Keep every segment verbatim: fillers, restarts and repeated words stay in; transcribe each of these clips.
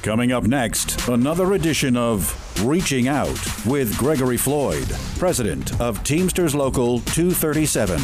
Coming up next, another edition of Reaching Out with Gregory Floyd, president of Teamsters Local two thirty-seven.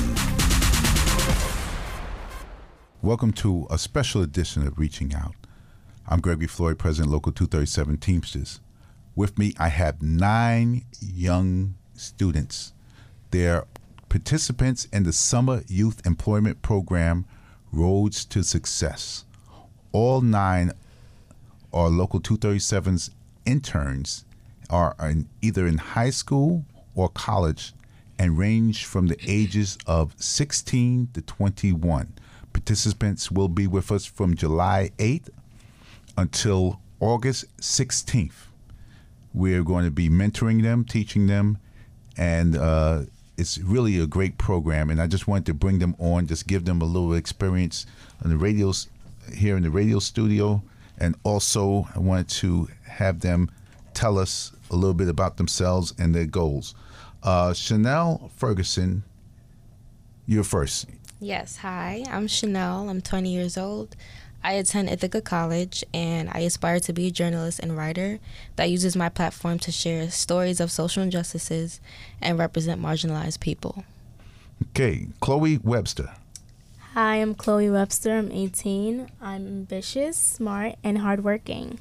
Welcome to a special edition of Reaching Out. I'm Gregory Floyd, president Local two thirty-seven Teamsters. With me, I have nine young students. They're participants in the Summer Youth Employment Program, Roads to Success. All nine are Local two thirty-seven's interns, are in, either in high school or college, and range from the ages of sixteen to twenty-one. Participants will be with us from July eighth until August sixteenth. We're going to be mentoring them, teaching them, and uh, it's really a great program. And I just wanted to bring them on, just give them a little experience on the radios here in the radio studio. And also, I wanted to have them tell us a little bit about themselves and their goals. Uh, Chanel Ferguson, you're first. Yes, hi, I'm Chanel. I'm twenty years old. I attend Ithaca College, and I aspire to be a journalist and writer that uses my platform to share stories of social injustices and represent marginalized people. Okay, Chloe Webster. Hi, I'm Chloe Webster. I'm eighteen. I'm ambitious, smart, and hardworking.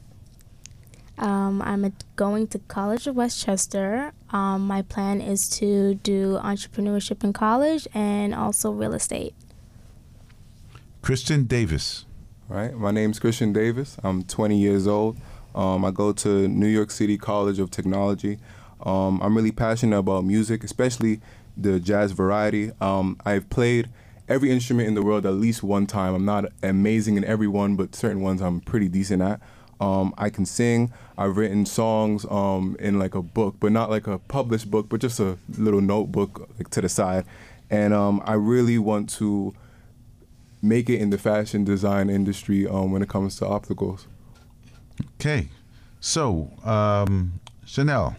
Um, I'm a, going to College of Westchester. Um, my plan is to do entrepreneurship in college and also real estate. Christian Davis. All right, my name's Christian Davis. I'm twenty years old. Um, I go to New York City College of Technology. Um, I'm really passionate about music, especially the jazz variety. Um, I've played every instrument in the world at least one time. I'm not amazing in every one, but certain ones I'm pretty decent at. Um, I can sing. I've written songs um, in like a book, but not like a published book, but just a little notebook like to the side. And um, I really want to make it in the fashion design industry um, when it comes to opticals. Okay, so um, Chanel,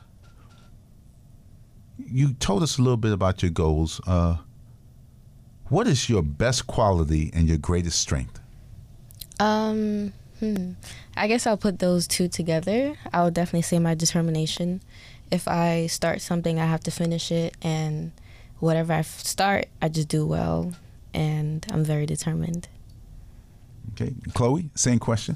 you told us a little bit about your goals. Uh, what is your best quality and your greatest strength? Um, hmm. I guess I'll put those two together. I would definitely say my determination. If I start something, I have to finish it, and whatever I start, I just do well, and I'm very determined. Okay, Chloe, same question.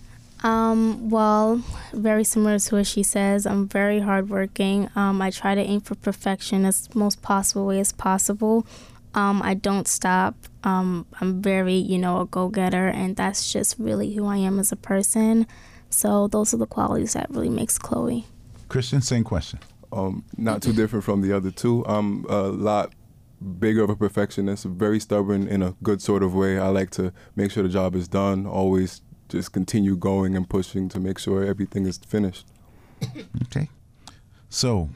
Um, well, very similar to what she says. I'm very hardworking. Um, I try to aim for perfection as most possible way as possible. Um, I don't stop. Um, I'm very, you know, a go-getter, and that's just really who I am as a person. So those are the qualities that really makes Chloe. Christian, same question. Um, not too different from the other two. I'm a lot bigger of a perfectionist, very stubborn in a good sort of way. I like to make sure the job is done, always just continue going and pushing to make sure everything is finished. Okay. So,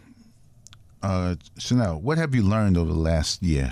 uh, Chanel, what have you learned over the last year?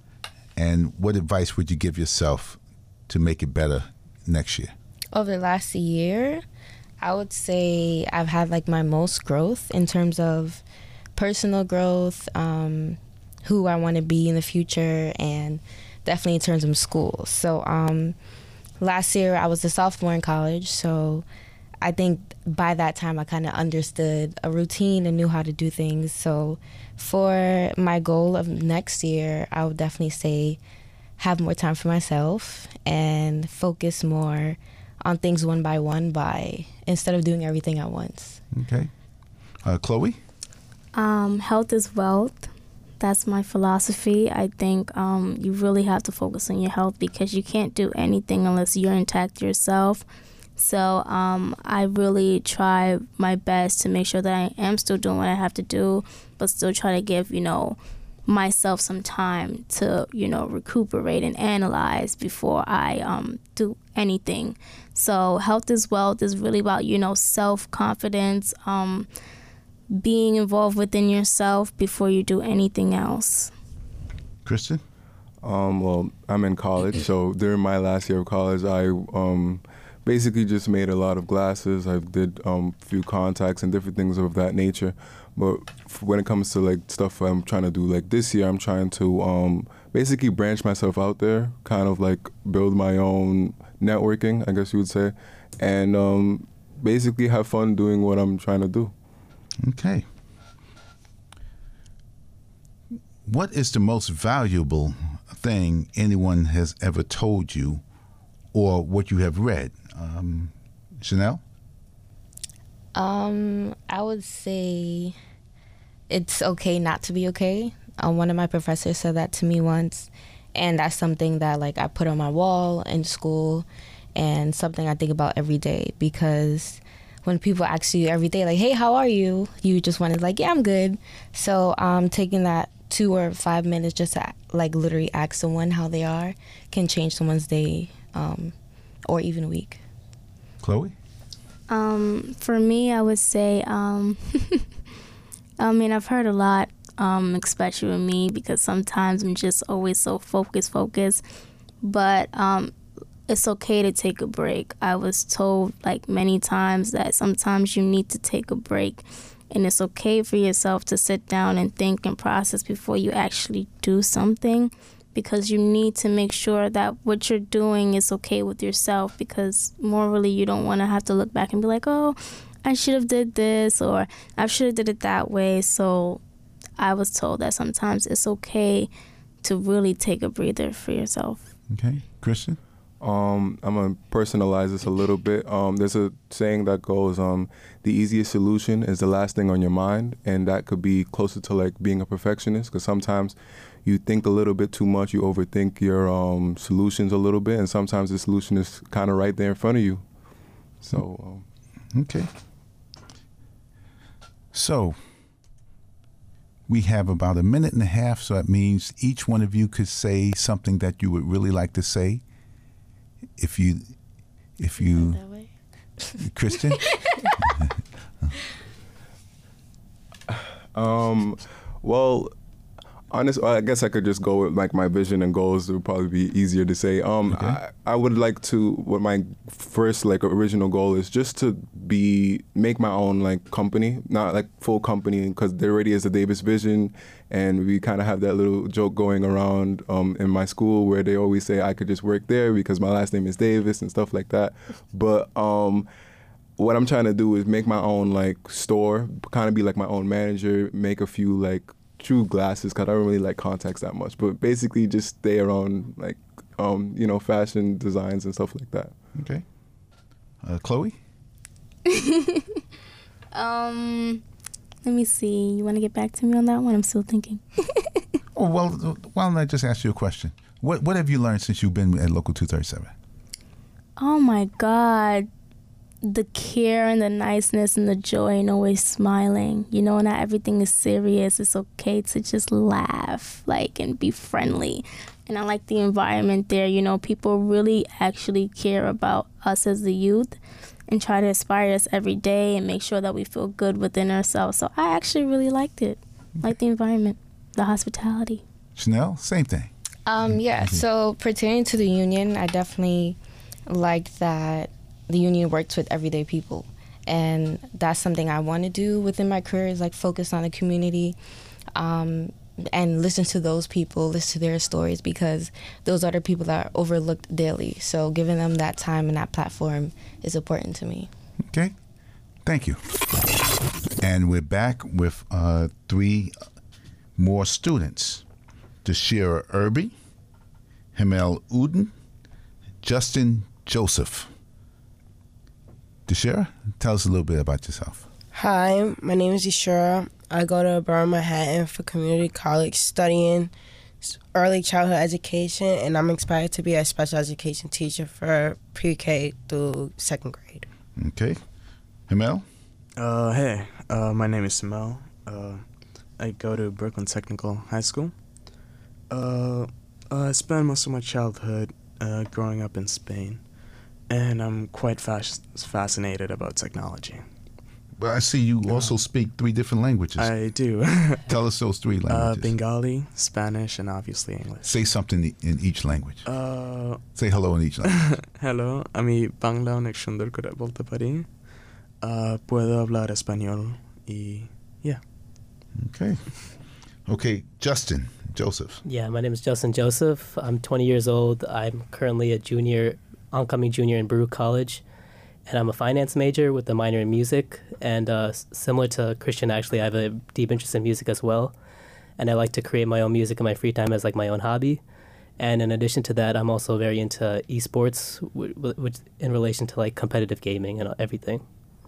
And what advice would you give yourself to make it better next year? Over the last year, I would say I've had like my most growth in terms of personal growth, um, who I want to be in the future, and definitely in terms of school. So um, last year I was a sophomore in college, so I think by that time I kind of understood a routine and knew how to do things. So for my goal of next year, I would definitely say have more time for myself and focus more on things one by one by instead of doing everything at once. Okay. Uh, Chloe? Um, health is wealth. That's my philosophy. I think um, you really have to focus on your health because you can't do anything unless you're intact yourself. So um, I really try my best to make sure that I am still doing what I have to do, but still try to give, you know, myself some time to, you know, recuperate and analyze before I um, do anything. So health is wealth is really about, you know, self-confidence, um, being involved within yourself before you do anything else. Christian? Um, well, I'm in college, so during my last year of college, I um, basically just made a lot of glasses. I did a um, few contacts and different things of that nature. But when it comes to like stuff I'm trying to do, like this year, I'm trying to um, basically branch myself out there, kind of like build my own networking, I guess you would say, and um, basically have fun doing what I'm trying to do. Okay. What is the most valuable thing anyone has ever told you, or what you have read? Um, Chanel? Um, I would say it's okay not to be okay. Um, one of my professors said that to me once, and that's something that like I put on my wall in school, and something I think about every day, because when people ask you every day like, hey, how are you? You just want to like, yeah, I'm good. So um, taking that two or five minutes just to like literally ask someone how they are can change someone's day um, or even a week. Chloe? Um, for me, I would say, um, I mean, I've heard a lot, um, especially with me, because sometimes I'm just always so focused, focused. But um, it's okay to take a break. I was told like many times that sometimes you need to take a break, and it's okay for yourself to sit down and think and process before you actually do something, because you need to make sure that what you're doing is okay with yourself, because morally you don't want to have to look back and be like, oh, I should have did this, or I should have did it that way. So I was told that sometimes it's okay to really take a breather for yourself. Okay. Christian? Um, I'm going to personalize this a little bit. Um, there's a saying that goes, um, the easiest solution is the last thing on your mind, and that could be closer to like being a perfectionist, because sometimes you think a little bit too much, you overthink your um, solutions a little bit, and sometimes the solution is kind of right there in front of you. So, um, okay. So, we have about a minute and a half, so that means each one of you could say something that you would really like to say. If you, if you, That way? Christian? um, well, honest, I guess I could just go with like my vision and goals. It would probably be easier to say. Um, Okay. I, I would like to. What my first like original goal is just to be make my own like company, not like full company, because there already is a Davis Vision, and we kind of have that little joke going around um, in my school where they always say I could just work there because my last name is Davis and stuff like that. But um, what I'm trying to do is make my own like store, kind of be like my own manager, make a few like true glasses, because I don't really like contacts that much, but basically just stay around like um, you know, fashion designs and stuff like that. Okay. Uh, Chloe? Um, let me see. You want to get back to me on that one? I'm still thinking. Oh, well, why don't I just ask you a question? What What have you learned since you've been at Local two thirty-seven? Oh my God. The care and the niceness and the joy and always smiling. You know, not everything is serious. It's okay to just laugh, like, and be friendly. And I like the environment there. You know, people really actually care about us as the youth and try to inspire us every day and make sure that we feel good within ourselves. So I actually really liked it. Like the environment, the hospitality. Chanel, same thing. Um, yeah, so pertaining to the union, I definitely liked that the union works with everyday people, and that's something I want to do within my career, is like focus on the community um, and listen to those people, listen to their stories, because those are the people that are overlooked daily. So giving them that time and that platform is important to me. Okay. Thank you. And we're back with uh, three more students. Deshira Irby, Himel Uden, Justin Joseph. Deshira, tell us a little bit about yourself. Hi, my name is Deshira. I go to Borough Manhattan for community college studying early childhood education, and I'm inspired to be a special education teacher for pre-K through second grade. Okay. Himel? Uh, hey, uh, my name is Simel. Uh, I go to Brooklyn Technical High School. Uh, uh, I spent most of my childhood uh, growing up in Spain, and I'm quite fas- fascinated about technology. Well, I see you also speak three different languages. I do. Tell us those three uh, languages. Bengali, Spanish, and obviously English. Say something in each language. Uh, Say hello in each language. hello, আমি বাংলা অনেক সুন্দর করে বলতে পারি. Uh, puedo hablar español y yeah. Okay. Okay, Justin Joseph. Yeah, my name is Justin Joseph. I'm twenty years old. I'm currently a junior, oncoming junior in Baruch College. and I'm a finance major with a minor in music. And uh, s- similar to Christian, actually, I have a deep interest in music as well. And I like to create my own music in my free time as like my own hobby. And in addition to that, I'm also very into esports, w- w- which in relation to like competitive gaming and everything.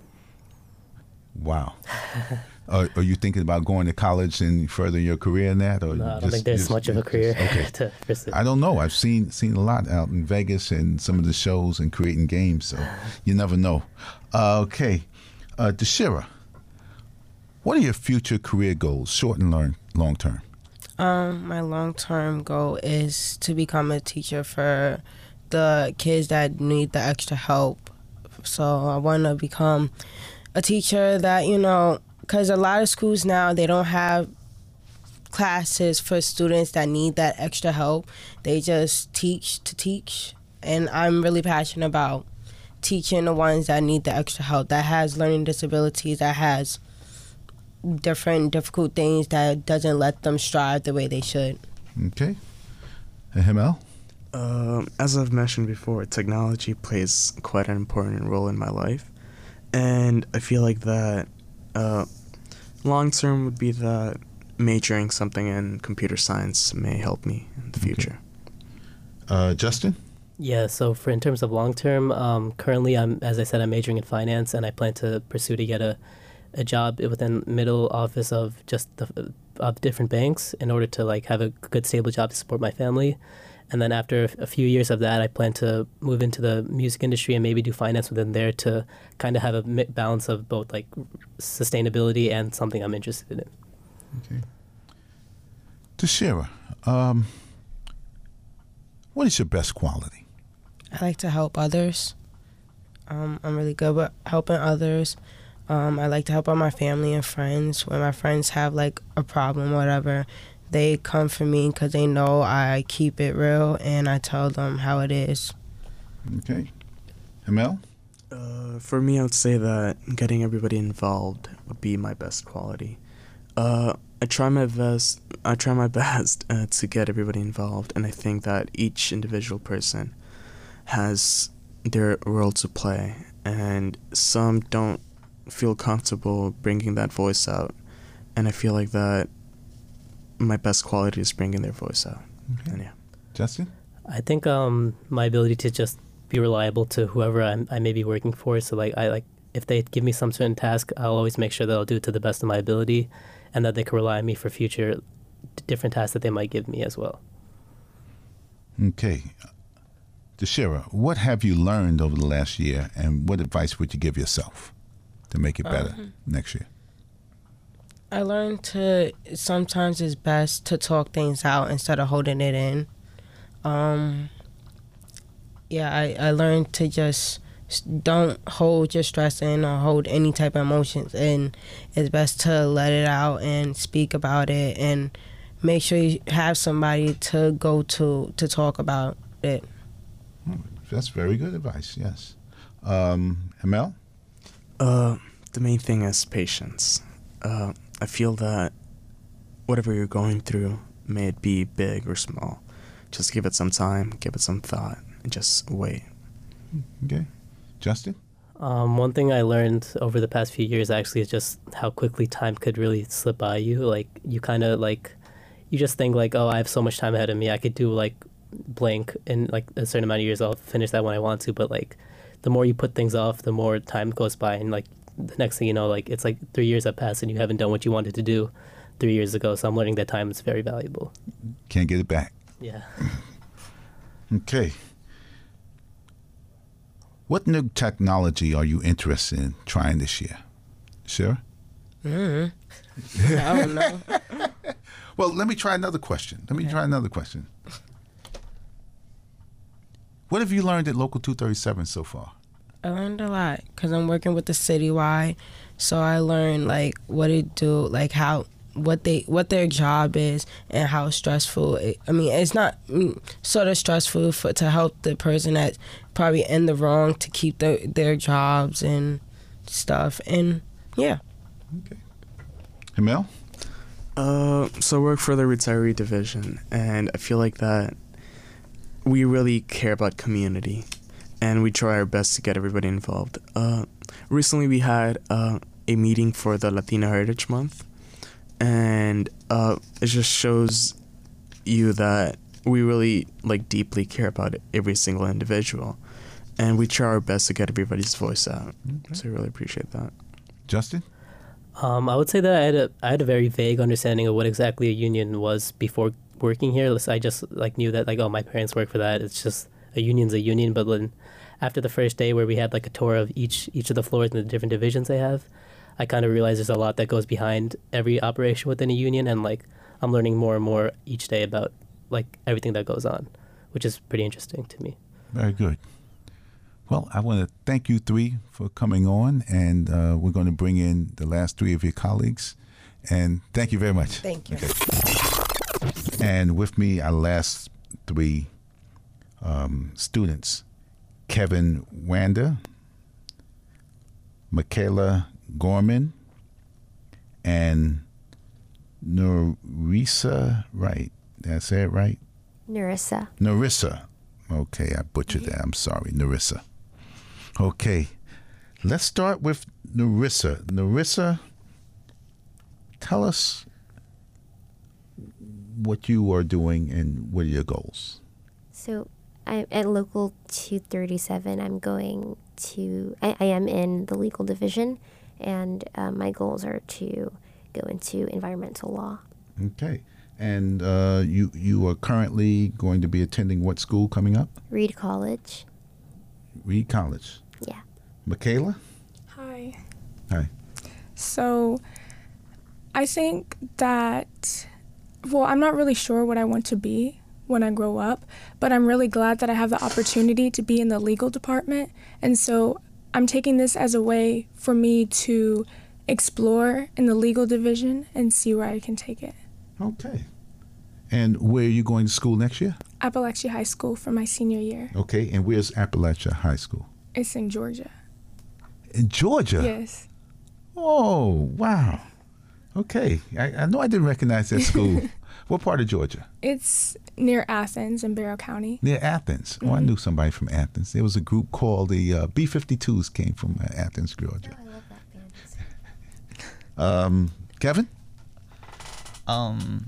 Wow. uh, are you thinking about going to college and further your career in that? Or No, I don't just- think there's just- much of a just- career okay. to pursue. I don't know. I've seen seen a lot out in Vegas and some of the shows and creating games, so you never know. Uh, okay, uh, Deshira, what are your future career goals, short and learn, long term? Um, my long term goal is to become a teacher for the kids that need the extra help. So I want to become a teacher that, you know, because a lot of schools now, they don't have classes for students that need that extra help. They just teach to teach. And I'm really passionate about teaching the ones that need the extra help, that has learning disabilities, that has different difficult things that doesn't let them strive the way they should. Okay. And Himel? Um, as I've mentioned before, technology plays quite an important role in my life. And I feel like that uh, long term would be that majoring something in computer science may help me in the future. Uh, Justin? Yeah, so for in terms of long term, um, currently I'm, as I said, I'm majoring in finance, and I plan to pursue to get a, a job within middle office of just the, of different banks in order to like have a good stable job to support my family. And then after a few years of that, I plan to move into the music industry and maybe do finance within there to kind of have a mi- balance of both like sustainability and something I'm interested in. Okay. Deshira, um, what is your best quality? I like to help others. Um, I'm really good with helping others. Um, I like to help out my family and friends. When my friends have like a problem or whatever, they come for me because they know I keep it real and I tell them how it is. Okay. Himel? Uh, for me, I would say that getting everybody involved would be my best quality. Uh, I try my best. I try my best uh, to get everybody involved, and I think that each individual person has their role to play, and some don't feel comfortable bringing that voice out, and I feel like that my best quality is bringing their voice out. Okay. And yeah. Justin? I think um, my ability to just be reliable to whoever I'm, I may be working for. So like I like if they give me some certain task, I'll always make sure that I'll do it to the best of my ability, and that they can rely on me for future different tasks that they might give me as well. Okay. Deshira, what have you learned over the last year, and what advice would you give yourself to make it better Um, next year? I learned to sometimes it's best to talk things out instead of holding it in. Um, yeah, I, I learned to just s- don't hold your stress in or hold any type of emotions in. It's best to let it out and speak about it and make sure you have somebody to go to to talk about it. That's very good advice, yes. Um, Himel? Uh, the main thing is patience. Uh, I feel that whatever you're going through, may it be big or small, just give it some time, give it some thought, and just wait. Okay. Justin? Um, one thing I learned over the past few years actually is just how quickly time could really slip by you. Like you kind of like, you just think like, oh, I have so much time ahead of me. I could do like blank in like a certain amount of years. I'll finish that when I want to. But like, the more you put things off, the more time goes by, and like the next thing you know, like it's like three years have passed and you haven't done what you wanted to do three years ago. So I'm learning that time is very valuable. Can't get it back. Yeah. Okay. What new technology are you interested in trying this year? Sure. Mm. I don't know. Well, let me try another question. Let me try another question. What have you learned at Local two thirty-seven so far? I learned a lot because I'm working with the citywide, so I learned like what it do, like how what they what their job is and how stressful. It, I mean, it's not mm, sort of stressful for to help the person that's probably in the wrong to keep their their jobs and stuff. And yeah. Okay. Himel? Uh, so I work for the retiree division, and I feel like that we really care about community. and we try our best to get everybody involved. Uh, recently, we had uh, a meeting for the Latino Heritage Month, and uh, it just shows you that we really like deeply care about every single individual, and we try our best to get everybody's voice out. Okay. So I really appreciate that. Justin? Um, I would say that I had a I had a very vague understanding of what exactly a union was before working here. I just like knew that like, oh, my parents work for that. It's just a union's a union. But then after the first day where we had like a tour of each each of the floors and the different divisions they have, I kind of realized there's a lot that goes behind every operation within a union, and like I'm learning more and more each day about like everything that goes on, which is pretty interesting to me. Very good. Well, I want to thank you three for coming on, and uh, we're going to bring in the last three of your colleagues. And thank you very much. Thank you. Okay. And with me, our last three um, students, Kevin Wander, Michaela Gorman, and Narissa Wright. Did I say it right? Narissa. Narissa. Okay, I butchered that. I'm sorry, Narissa. Okay, let's start with Narissa. Narissa, tell us what you are doing and what are your goals. So I'm at Local two thirty-seven. I'm going to, I, I am in the legal division, and uh, my goals are to go into environmental law. Okay. And uh, you you are currently going to be attending what school coming up? Reed College. Reed College. Yeah. Michaela? Hi. Hi. So I think that, well, I'm not really sure what I want to be when I grow up, but I'm really glad that I have the opportunity to be in the legal department. And so I'm taking this as a way for me to explore in the legal division and see where I can take it. Okay. And where are you going to school next year? Appalachia High School for my senior year. Okay. And where's Appalachia High School? It's in Georgia. In Georgia? Yes. Oh, wow. Okay. I, I know I didn't recognize that school. What part of Georgia? It's near Athens in Barrow County. Near Athens. Mm-hmm. Oh, I knew somebody from Athens. There was a group called the uh, B fifty-twos came from uh, Athens, Georgia. Oh, I love that band. um, Kevin? Um.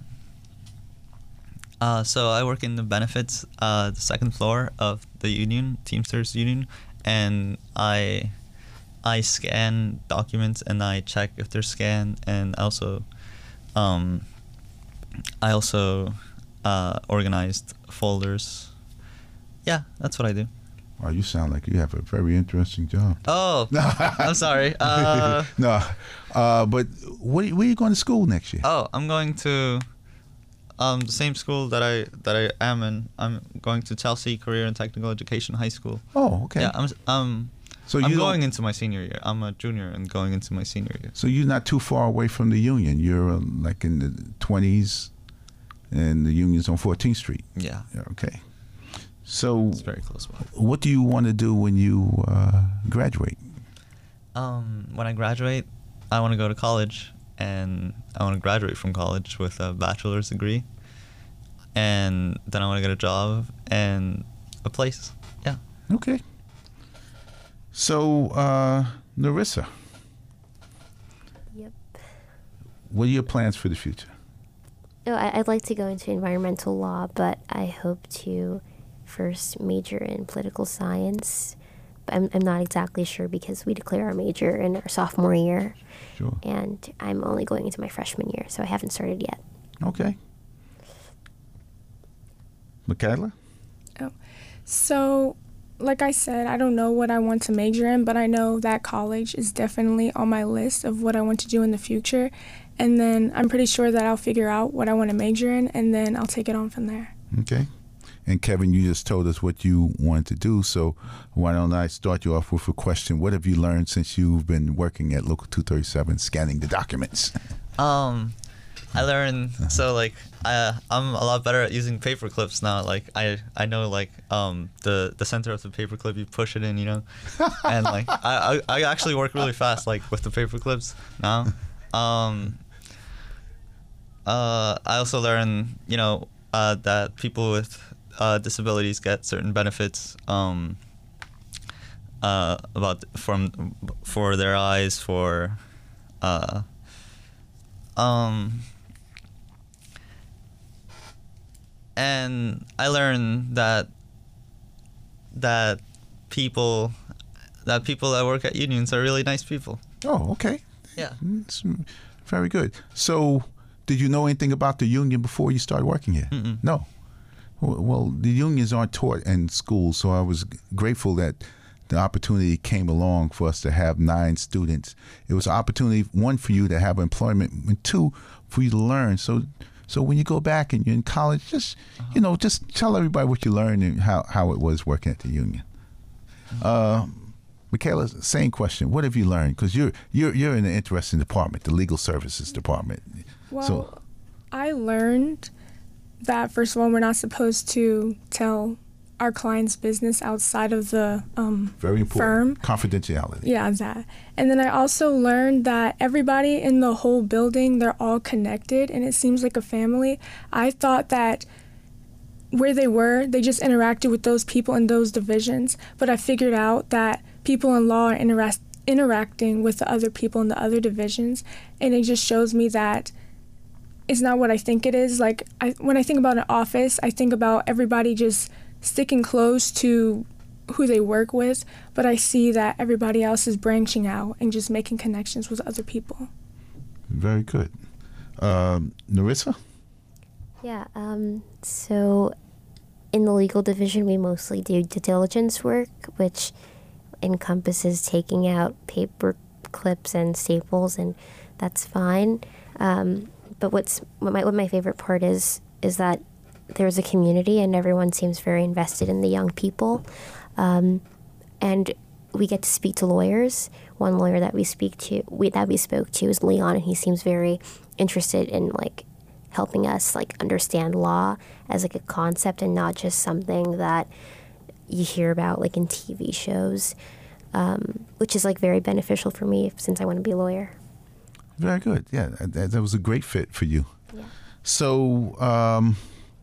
Uh, so I work in the benefits, uh, the second floor of the union, Teamsters Union, and I, I scan documents and I check if they're scanned, and also, um, I also, uh, organized folders. Yeah, that's what I do. Oh, you sound like you have a very interesting job. Oh, I'm sorry. Uh, no, uh, but what, where are you going to school next year? Oh, I'm going to um, the same school that I that I am in. I'm going to Chelsea Career and Technical Education High School. Oh, okay. Yeah, I'm um, so I'm you going into my senior year. I'm a junior and going into my senior year. So you're not too far away from the union. You're uh, like in the twenties, and the union's on fourteenth Street. Yeah. Yeah, okay. So it's very close by. What do you want to do when you uh, graduate? Um, when I graduate, I want to go to college, and I want to graduate from college with a bachelor's degree, and then I want to get a job and a place. Yeah. Okay. So, uh, Narissa. Yep. What are your plans for the future? Oh, I, I'd like to go into environmental law, but I hope to first major in political science. But I'm, I'm not exactly sure because we declare our major in our sophomore year. Sure. And I'm only going into my freshman year, so I haven't started yet. Okay. Michaela? Oh, so like I said, I don't know what I want to major in, but I know that college is definitely on my list of what I want to do in the future. And then I'm pretty sure that I'll figure out what I want to major in, and then I'll take it on from there. Okay. And Kevin, you just told us what you wanted to do, so why don't I start you off with a question? What have you learned since you've been working at Local two thirty-seven, scanning the documents? Um, I learned, so like, I, I'm a lot better at using paper clips now. Like, I, I know like um the, the center of the paper clip, you push it in, you know, and like, I, I, I actually work really fast like with the paper clips now. Um, uh, I also learned, you know, uh, that people with uh, disabilities get certain benefits, um, uh, about from for their eyes for uh, um and I learned that that people that people that work at unions are really nice people. Oh, okay. Yeah. It's very good. So, did you know anything about the union before you started working here? Mm-mm. No. Well, well, the unions aren't taught in school, so I was grateful that the opportunity came along for us to have nine students. It was an opportunity, one, for you to have employment, and two, for you to learn. So, so when you go back and you're in college, just uh-huh. you know, just tell everybody what you learned and how, how it was working at the union. Mm-hmm. Uh, Michaela, same question. What have you learned? Because you're you're you're in an interesting department, the legal services department. Well, so, I learned that first of all, we're not supposed to tell our client's business outside of the um, very important. firm. Confidentiality. Yeah, that. And then I also learned that everybody in the whole building, they're all connected, and it seems like a family. I thought that where they were, they just interacted with those people in those divisions, but I figured out that people in law are interact interacting with the other people in the other divisions, and it just shows me that it's not what I think it is. Like, I, when I think about an office, I think about everybody just sticking close to who they work with, but I see that everybody else is branching out and just making connections with other people. Very good. Um, Narissa? Yeah, um, so in the legal division, we mostly do due diligence work, which encompasses taking out paper clips and staples, and that's fine. Um, but what's what my, what my favorite part is is that there's a community and everyone seems very invested in the young people. Um, and we get to speak to lawyers. One lawyer that we speak to, we, that we spoke to is Leon, and he seems very interested in like helping us like understand law as like a concept and not just something that you hear about like in T V shows, um, which is like very beneficial for me since I want to be a lawyer. Very good. Yeah, that, that was a great fit for you. Yeah. So, um,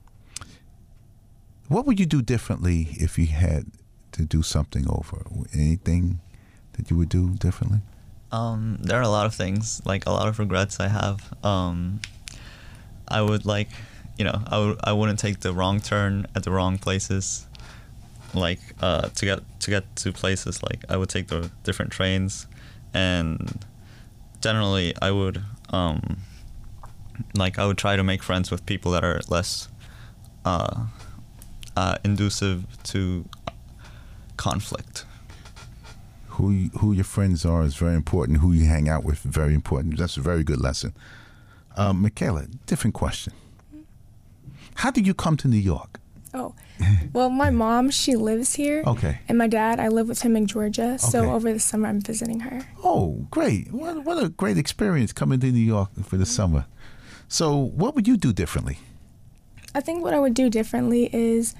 what would you do differently if you had to do something over? Anything that you would do differently? Um, there are a lot of things, like a lot of regrets I have. Um, I would like, you know, I would I wouldn't take the wrong turn at the wrong places. Like uh, to get to get to places, like I would take the different trains, and generally I would um, like I would try to make friends with people that are less uh, uh, inducive to conflict. Who you, who your friends are is very important. Who you hang out with is very important. That's a very good lesson. Um, Michaela, different question. How did you come to New York? Oh, well, my mom, she lives here. Okay. And my dad, I live with him in Georgia. So Okay. over the summer, I'm visiting her. Oh, great. What, what a great experience coming to New York for the summer. So what would you do differently? I think what I would do differently is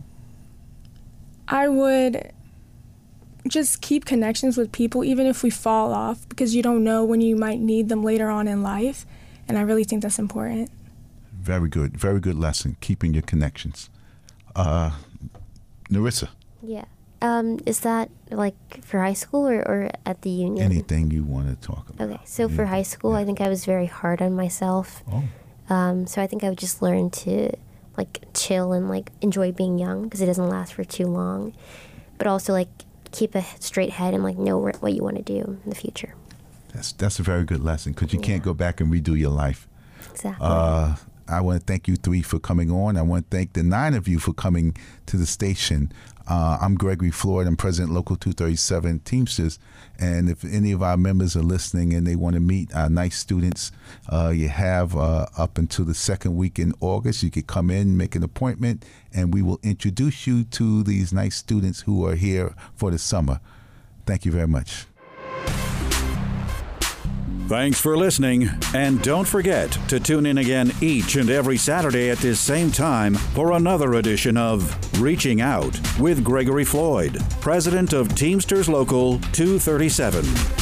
I would just keep connections with people, even if we fall off, because you don't know when you might need them later on in life. And I really think that's important. Very good. Very good lesson, keeping your connections. Uh, Narissa, Yeah. Um, is that like for high school or, or at the union? anything you want to talk about? Okay, so for high school, I think I was very hard on myself. Oh. Um, so I think I would just learn to like chill and like enjoy being young because it doesn't last for too long. But also like keep a straight head and like know where, what you want to do in the future. That's that's a very good lesson because you yeah. can't go back and redo your life. Exactly. Uh, I want to thank you three for coming on. I want to thank the nine of you for coming to the station. Uh, I'm Gregory Floyd. I'm President Local two thirty-seven Teamsters. And if any of our members are listening and they want to meet our nice students, uh, you have uh, up until the second week in August. You could come in, make an appointment, and we will introduce you to these nice students who are here for the summer. Thank you very much. Thanks for listening, and don't forget to tune in again each and every Saturday at this same time for another edition of Reaching Out with Gregory Floyd, President of Teamsters Local two thirty-seven.